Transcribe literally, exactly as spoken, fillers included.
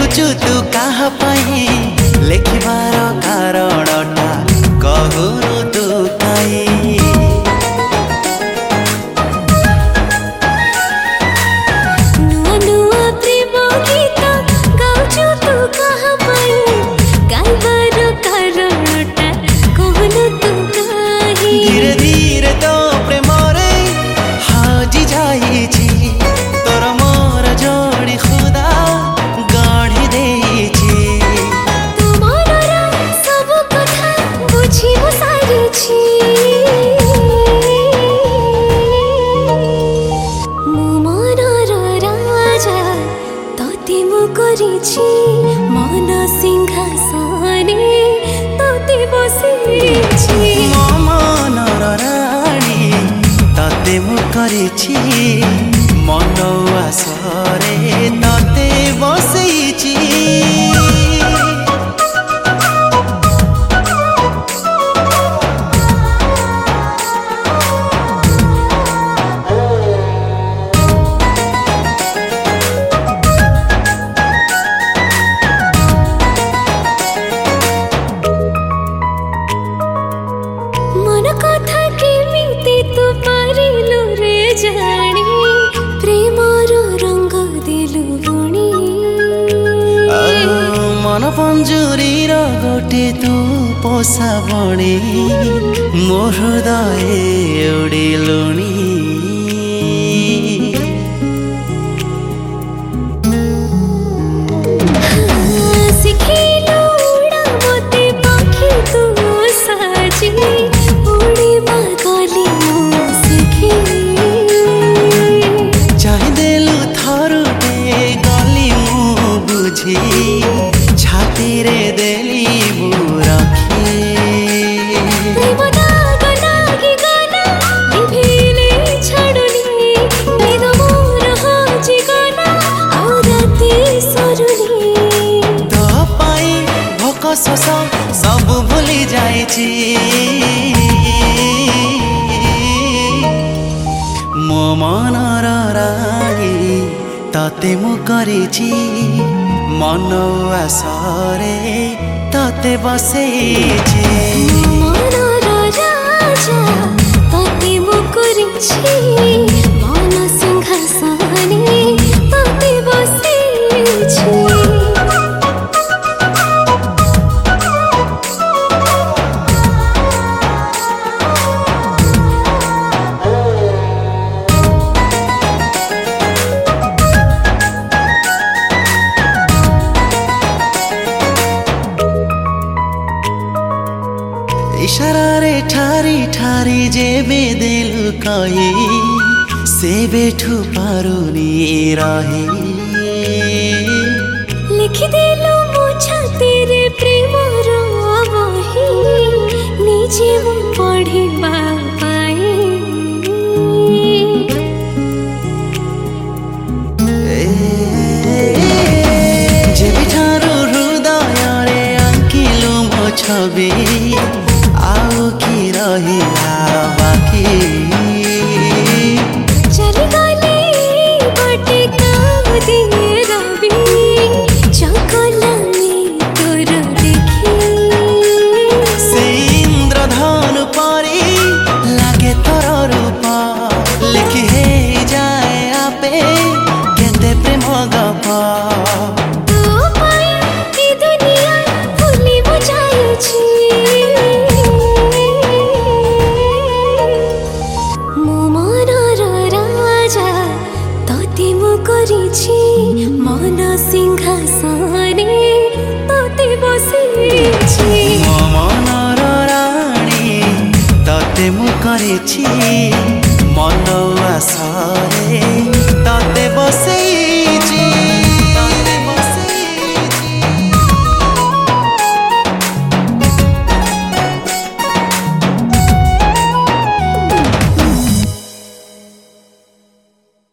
ଲେଖୁଛୁ ତୁ କାହା ପାଇଁ ଲେଖିବାର କାରଣଟା କହୁନୁ ତୁ କାଇଁ ନୂଆ ନୂଆ ପ୍ରେମ ଗୀତ ଗାଉଛୁ ତୁ କାହା ପାଇଁ ଗାଇବାର କାରଣଟା କହୁନୁ ତୁ କାଇଁ ଧୀରେ ଧୀରେ ତୋ ପ୍ରେମରେ ହଜି ଯାଇଛି ତୋର ମୋର ଯୋଡ଼ି ଖୁଦା ଗଢ଼ି ଦେଇଛି ତୋ ମନର ସବୁ କଥା ବୁଝି ମୁଁ ସାରିଛି ମୋ ମନର ରାଜା ତତେ ମୁଁ କରିଛି ମନ ସିଂହାସନେ ତତେ ବସିଛି ମୋ ମନର ରାଣୀ ତତେ ମୁଁ କରିଛି ମନ ଆସରେ ତତେ ବସେଇଛି मन कथा केमिति तू पारिलु रे जानी प्रेमर रंग देलु बुणी मन पंजुरीर गोटे तू पोषा बणी मो हृदय उड़िलुणी सिखिलु उड़ा मते पाखी तू साजी उड़ीबा गली मु सिखी चाहिदेलु थरुटे गली मु बुझी छाती रे देली मु रखी प्रेम दाग लागी गला निभिले छाडुनी निद मोर हजी गला आउ राति सरुनी तो पाई भोक शोष सब भूली जाइछि मो मनर राणी तते मु करिछि मन आसरे तते बसेछि मनर राजा तते मु करिछि मन सिंहासने तते बसिछि इशारा रे ठारी ठारी जेबे देलु कही से बेठु पारुनी रही लिखि देलु मो छाती रे प्रेमर बही निजे मु पढ़िबा पाई जेबे ठारू हृदय रे अंकिलु मो छवि आउ की रहिला बाकी चली गली बटे काम दिए रवि चकलानी तोर देखी से इंद्रधनु परी लागे तोर रूप लिखि हे जाए आपे केते प्रेम गप तो पाई ई दुनिया भूली बुझाइछि मो मनर राजा तते मु करिछि मन सिंहासने तते बसिछि मो मनर राणी तते मु करिछि मन आसरे